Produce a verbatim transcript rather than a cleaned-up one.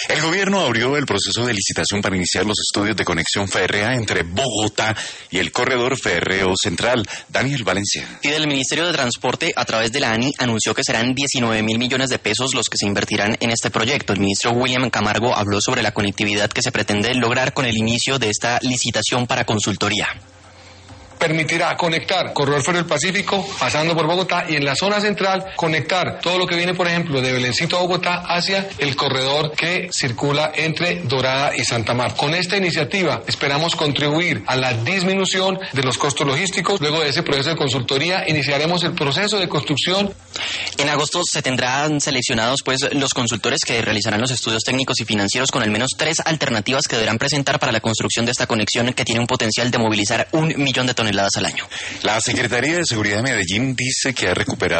El gobierno abrió el proceso de licitación para iniciar los estudios de conexión férrea entre Bogotá y el corredor férreo central. Daniel Valencia. Y del Ministerio de Transporte, a través de la ANI, anunció que serán diecinueve mil millones de pesos los que se invertirán en este proyecto. El ministro William Camargo habló sobre la conectividad que se pretende lograr con el inicio de esta licitación para consultoría. Permitirá conectar Corredor Férreo del Pacífico pasando por Bogotá y en la zona central conectar todo lo que viene, por ejemplo, de Belencito a Bogotá hacia el corredor que circula entre Dorada y Santa Marta. Con esta iniciativa esperamos contribuir a la disminución de los costos logísticos. Luego de ese proceso de consultoría iniciaremos el proceso de construcción. En agosto se tendrán seleccionados pues los consultores que realizarán los estudios técnicos y financieros con al menos tres alternativas que deberán presentar para la construcción de esta conexión que tiene un potencial de movilizar un millón de toneladas al año. La Secretaría de Seguridad de Medellín dice que ha recuperado